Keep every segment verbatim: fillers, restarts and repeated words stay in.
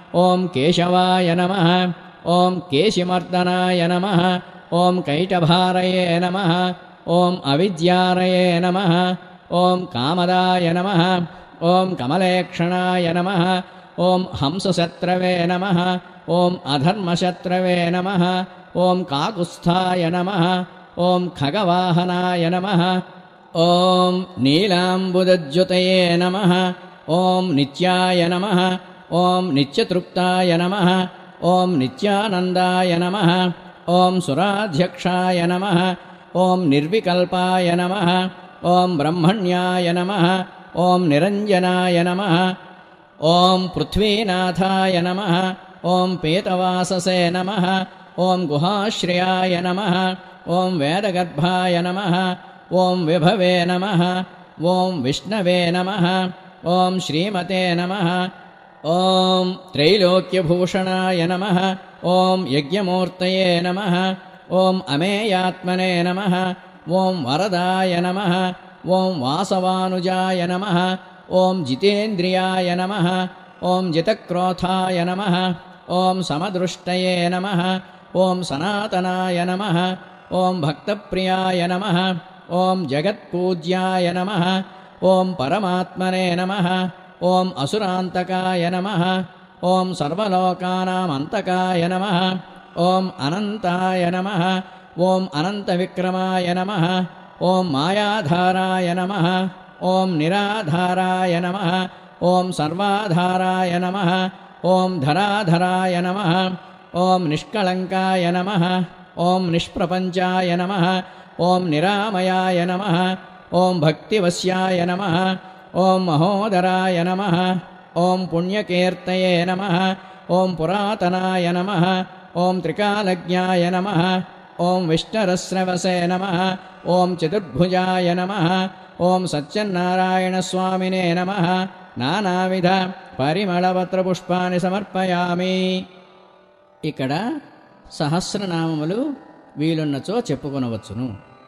ॐ केशवाय नमः ॐ केशिमर्दनाय नमः ॐ कैटभारये नमः ॐ अविद्यारये नमः ॐ कामदाय नमः ॐ कमलेक्षणाय नमः ॐ हंसशत्रवे नमः ॐ अधर्मशत्रवे नमः ॐ काकुत्स्थाय नमः ॐ खगवाहनाय नमः ॐ नीलाम्बुदज्युतये नमः ॐ नित्याय नमः ॐ नित्यतृप्ताय नमः ॐ नित्यानन्दाय नमः ॐ सुराध्यक्षाय नमः ॐ निर्विकल्पाय नमः ॐ ब्रह्मण्याय नमः ॐ निरञ्जनाय नमः ॐ पृथ्वीनाथाय नमः ॐ पेतवाससे नमः ॐ गुहाश्रयाय नमः ॐ वेदगर्भाय नमः ॐ विभवे नमः ॐ विष्णवे नमः ॐ श्रीमते नमः ॐ त्रैलोक्यभूषणाय नमः ॐ यज्ञमूर्तये नमः ॐ अमेयात्मने नमः ॐ वरदाय नमः ॐ वासवानुजाय नमः ॐ जितेन्द्रियाय नमः ॐ जितक्रोधाय नमः ॐ समदृष्टये नमः ॐ सनातनाय नमः ॐ भक्तप्रियाय नमः ॐ जगत्पूज्याय नमः ॐ परमात्मने नमः ॐ असुरान्तकाय नमः ॐ सर्वलोकानामन्तकाय नमः ॐ अनन्ताय नमः ॐ अनन्तविक्रमाय नमः ॐ मायाधाराय नमः ॐ निराधाराय नमः ॐ सर्वाधाराय नमः ॐ धराधराय नमः ॐ निष्कळङ्काय नमः ॐ निष्प्रपञ्चाय नमः ॐ निरामयाय नमः ॐ भक्तिवश्याय नमः ॐ महोदराय नमः ॐ पुण्यकीर्तये नमः ॐ पुरातनाय नमः ॐ त्रिकालज्ञाय नमः ॐ विष्णुरस्रवसे नमः ॐ चतुर्भुजाय नमः ॐ सत्यनारायणस्वामिने नमः नानाविध परिमళపత్రపుష్పాన్ని సమర్పయామి. ఇక్కడ సహస్రనామములు వీలున్నచో చెప్పుకొనవచ్చును.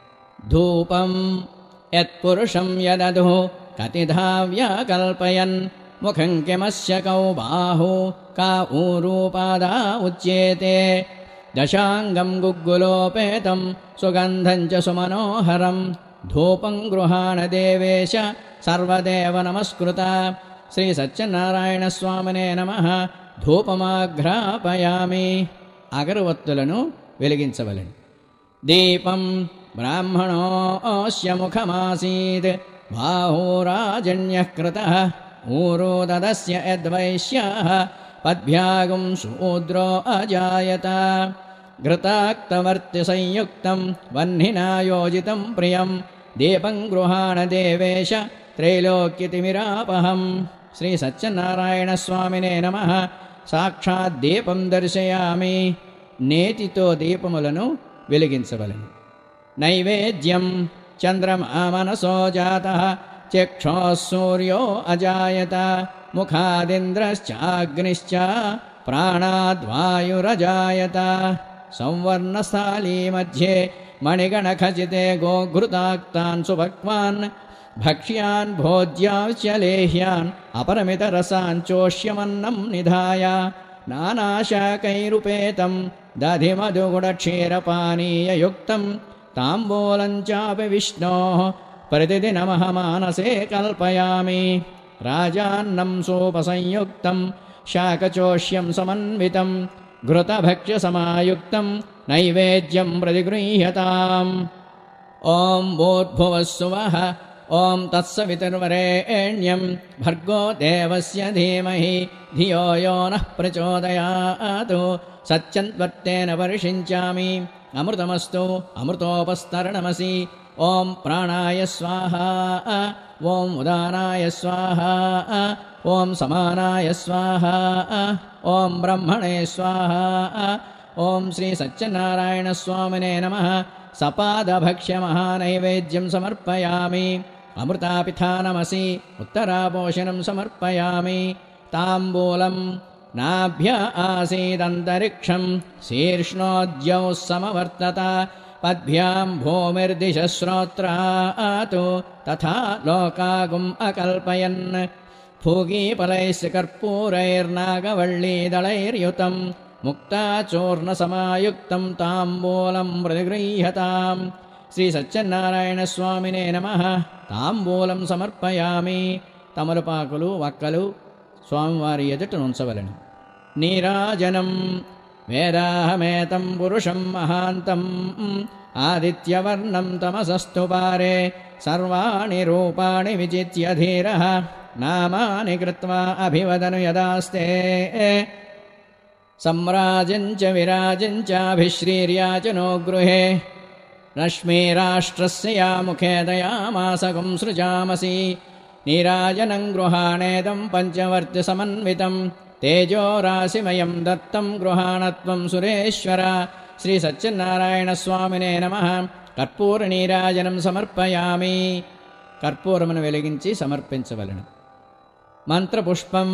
ధూపం యత్పురుషం యదధు కతిధావ్యా కల్పయన్ ముఖం కిమస్య కౌ బాహు కా ఊరూపాదా ఉచ్యేతే దశాంగం గుగ్గులోపేతం సుగంధం చ సుమనోహరం ధూపం గృహాణ దేవేశ సర్వదేవ నమస్కృత. శ్రీ సత్యనారాయణస్వామినే నమః. ధూపమాఘ్రాపయామి. అగరవత్తులను వెలిగించవలెను. దీపం బ్రాహ్మణోస్య ముఖమాసీత్ బాహూరాజన్యః కృతః ఊరో దదస్య యద్వైశ్యః పద్భ్యాగం శూద్రో అజాయత. ఘృతాక్తవర్తి సంయుక్తం వహ్నినా యోజితం ప్రియం దీపం గృహాణ దేవేశ త్రైలోక్యతిమిరాపహం. శ్రీ సత్యనారాయణస్వామినే నమః. సాక్షాత్ దీపం దర్శయామి. నేతితో దీపములను వెలిగించవలెను. నైవేద్యం చంద్రమా మనసో జాతః చక్షుః సూర్యో అజాయత ముఖాదింద్రశ్చాగ్నిశ్చ ప్రాణాద్వాయురజాయత. సంవర్ణస్థాళీ మధ్యే మణిగణఖచితే గోఘృతాక్తాన్ సుభక్వాన్ భక్ష్యాన్ భోజ్యాంశ్చ లేహ్యాన్ అపరమితరసాంచోష్యమన్నం నిధాయ నానాశాకైరుపేతం దధిమధుగుడక్షీరపానీయయుక్తం తాంబూలం చాపి విష్ణోః ప్రతిదినమహ మానసే కల్పయామి. రాజాన్నం సోపసంయుక్తం శాకచోష్యం సమన్వితం ఘృతభక్ష్యసమాయుక్తం నైవేద్యం ప్రతిగృహ్యతాం. ఓం భూర్భువస్సువః ఓం తత్సవితుర్వరేణ్యం భర్గో దేవస్య ధీమహి ధియో యో నః ప్రచోదయాత్. సత్యంత్వర్తేన పరిషించామి. అమృతమస్తు అమృతోపస్తరణమసి. ఓం ప్రాణాయ స్వాహా. ఓం ఉదానాయ స్వాహా. ఓం సమానాయ స్వాహా. ఓం బ్రహ్మణే స్వాహా. ఓం శ్రీ సత్యనారాయణస్వామినే నమః. సపాదభక్ష్యమహానైవేద్యం సమర్పయామి. అమృతాపిథానమసి ఉత్తరాపోషణం సమర్పయామి. తాంబూలం నాభ్య ఆసీదంతరిక్షం శీర్ష్ణోద్యౌ సమవర్తత పద్భ్యాం భూమిర్దిశశ్రోత్రాత్ తథా లోకాగుం అకల్పయన్. भोगीफलैश्च कर्पूरैर्नागवल्लीदलैर्युतं मुक्ताचूर्णसमायुक्तं ताम्बूलं प्रतिगृह्यताम् श्रीसत्यनारायणस्वामिने नमः ताम्बूलं समर्पयामि तमलपाकुलु वक्कलु स्वामिवारि एदुट उंचवलेनु नीराजनं वेदाहमेतं पुरुषं महान्तम् आदित्यवर्णं तमसस्तु पारे सर्वाणि रूपाणि विजित्य धीरः नामानि कृत्वा अभिवदनु यदास्ते सम्राजञ्च विराजञ्चाभिश्रीर्याचनो गृहे रश्मिराष्ट्रस्य या मुखे दयामासकं सृजामसि नीराजनं गृहाणेदं पञ्चवर्त्यसमन्वितं तेजोराशिमयं दत्तं गृहाणत्वं सुरेश्वर श्रीसत्यनारायणस्वामिने नमः कर्पूरनीराजनं समर्पयामि कर्पूरमुनु वेलिगिंचि समर्पिंचवलेनु మంత్రపుష్పం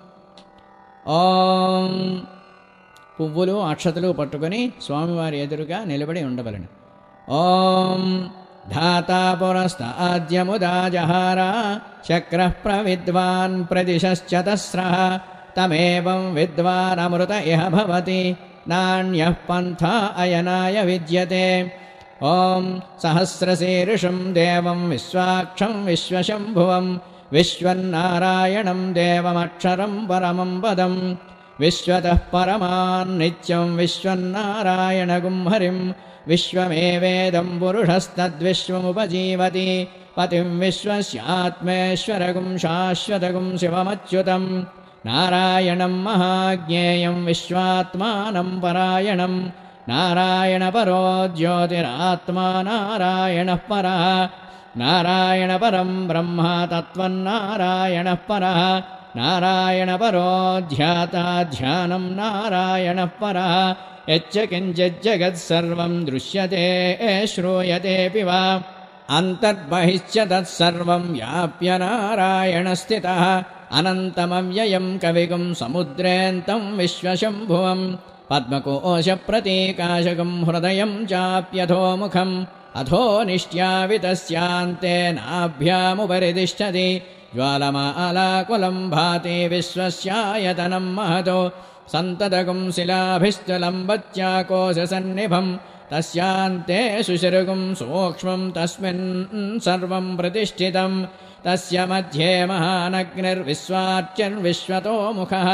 ఓం పువ్వులు అక్షతలు పట్టుకొని స్వామివారి ఎదురుగా నిలబడి ఉండవలెను ఓం ధాతా పురస్తాద్యముదాజహార చక్రః ప్రవిద్వాన్ ప్రదిశశ్చతస్రః తమేవం విద్వాన్ అమృత ఇహ భవతి నాణ్యః పంథా అయనాయ విద్యతే ఓం సహస్రశీర్షం దేవం విశ్వాక్షం విశ్వశంభువం विश्वन्नारायणं देवमक्षरं परमं पदं विश्वतः परमान्नित्यं विश्वन्नारायणगुं हरिं विश्वमेवेदं पुरुषस्तद्विश्वमुपजीवति पतिं विश्वस्यात्मेश्वरगुं शाश्वतगुं शिवमच्युतं नारायणं महाज्ञेयं विश्वात्मानं परायणं नारायणपरो ज्योतिरात्मा नारायणः परः नारायणपरं ब्रह्म तत्त्वन्नारायणः परः नारायणपरो ध्याता ध्यानं नारायणः परः यच्च किञ्चिज्जगत्सर्वं दृश्यते श्रूयतेऽपि वा अन्तर्बहिश्च तत्सर्वं व्याप्य नारायणस्थितः अनन्तमव्ययं कविगुं समुद्रेऽन्तं विश्वशम्भुवं पद्मकोशप्रतीकाशकं हृदयं चाप्यधोमुखम् अधो निष्ट्यावितस्यान्ते नाभ्यामुपरि तिष्ठति ज्वालमालाकुलं भाति विश्वस्यायतनं महतो सन्ततगुं शिलाभिस्तुलम्बत्याकोशसन्निभं तस्यान्ते सुशिरुगुं सूक्ष्मं तस्मिन् सर्वं प्रतिष्ठितं तस्य मध्ये महानग्निर्विश्वाच्यर्विश्वतो मुखः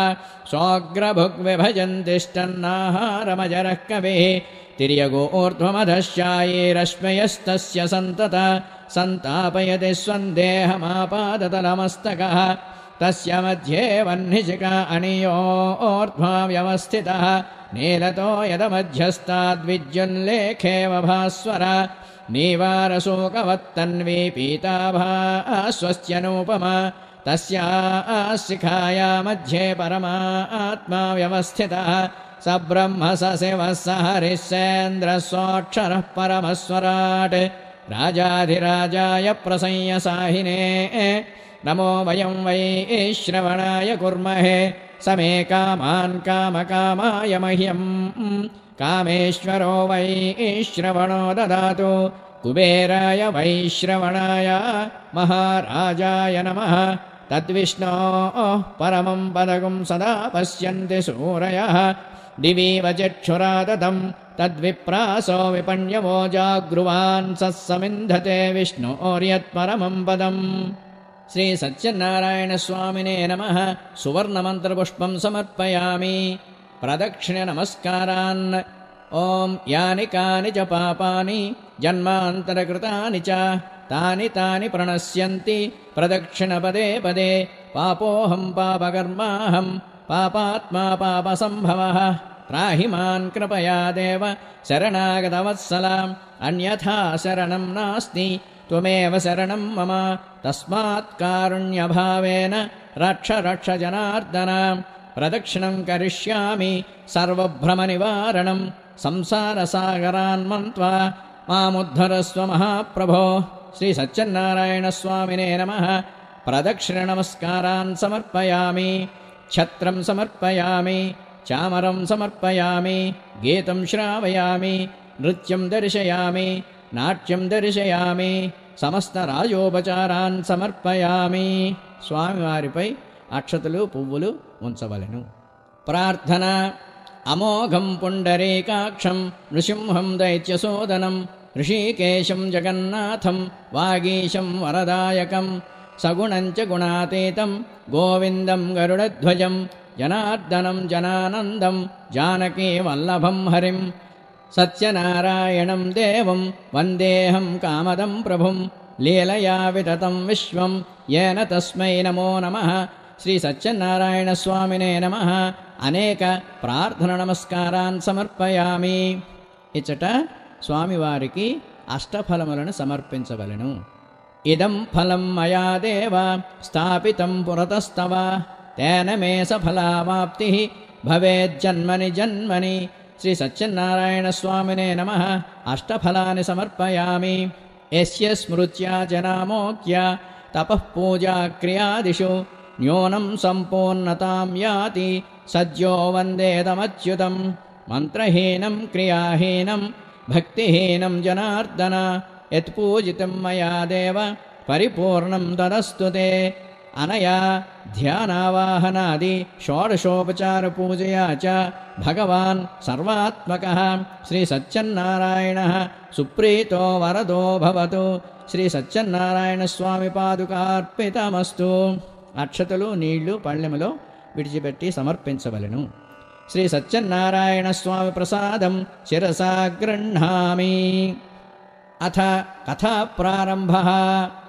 सोऽग्रभुग्विभजन्तिष्ठन्नाहारमजरः कविः तिर्यगोर्ध्वमधश्चायैरश्मयस्तस्य सन्तत सन्तापयति स्वन्देहमापादतलमस्तकः तस्य मध्ये वह्निशिखा अनियोर्ध्वा व्यवस्थितः नीलतो यदमध्यस्ताद्विद्युल्लेखेव भास्वर नीवारशोकवत्तन्वी पीताभास्वस्यनूपमा तस्याः शिखाया मध्ये परमात्मा व्यवस्थितः स ब्रह्म स शिवः स हरिश्चेन्द्रः सोऽक्षरः परमस्वराट् राजाधिराजाय प्रसंयसाहिने नमो वयं वै श्रवणाय कुर्महे समे कामान् कामकामाय मह्यं कामेश्वरो वै श्रवणो ददातु कुबेराय वै श्रवणाय महाराजाय नमः तद्विष्णोः परमं पदगुं सदा पश्यन्ति सूरयः दिवीव चक्षुरादतं तद्विप्रासो विपण्यवो जागृवान् सत्समिन्धते विष्णोर्यत्परमं पदम् श्रीसत्यनारायणस्वामिने नमः सुवर्णमन्त्रपुष्पं समर्पयामि प्रदक्षिणनमस्कारान् ॐ यानि कानि च पापानि जन्मान्तरकृतानि च तानि तानि प्रणश्यन्ति प्रदक्षिणपदे पदे पापोऽहं पापकर्माहं पापात्मा पापसम्भवः त्राहि मां कृपया देव शरणागतवत्सलाम् अन्यथा शरणं नास्ति त्वमेव शरणं मम तस्मात् कारुण्यभावेन रक्ष रक्ष जनार्दन प्रदक्षिणं करिष्यामि सर्वभ्रमनिवारणं संसारसागरान्मन्त्वा मामुद्धरस्व महाप्रभो श्रीसत्यनारायणस्वामिने नमः प्रदक्षिणनमस्कारान् समर्पयामि छत्रं समर्पयामि चामरं समर्पयामि गीतं श्रावयामि नृत्यं दर्शयामि नाट्यं दर्शयामि समस्तराजोपचारान् समर्पयामि स्वामिवारिपै అక్షతలు పువ్వులు ఉంచవలెను. ప్రార్థన. అమోఘం పుండరీకాక్షం నృసింహం దైత్యసోదనం ఋషికేశం జగన్నాథం వాగీశం వరదాయకం సగుణం చ గుణాతీతం గోవిందం గరుడధ్వజం జనార్దనం జనానందం జానకీ వల్లభం హరిం సత్యనారాయణం దేవం వందేహం కామదం ప్రభుం లీలయా వితతం విశ్వం येन తస్మై నమో నమః. శ్రీ సత్యనారాయణ స్వామినే నమః. అనేక ప్రార్థన నమస్కారాన్ సమర్పయామి. ఇచ్చట స్వామివారికి అష్టఫలములను సమర్పించవలెను. ఇదం ఫలం మయా దేవ స్థాపితం పురతస్తవ తేన మే సఫలావాప్తి భవేజ్జన్మని జన్మని. శ్రీ సత్యనారాయణ స్వామినే నమః. అష్టఫలాని సమర్పయామి. యస్య స్మృత్యా జనామోక్య తపః పూజా క్రియాదిషు న్యూనం సంపూర్ణతాం యాతి సద్యో వందేదమచ్యుతం. మంత్రహీనం క్రియాహీనం భక్తిహీనం జనార్దన యత్పూజితం మయా దేవ పరిపూర్ణం తదస్తు తే. అనయా ధ్యానావాహనాది షోడశోపచార పూజయా చ భగవాన్ సర్వాత్మకః శ్రీ సత్యనారాయణః సుప్రీతో వరదో భవతు. శ్రీ సత్యనారాయణ స్వామి పాదుకార్పితమస్తు. అక్షతలు నీళ్లు పళ్ళెములో విడిచిపెట్టి సమర్పించవలెను. శ్రీ సత్యనారాయణ స్వామి ప్రసాదం శిరసా గృహ్ణామి. అథ కథా ప్రారంభః.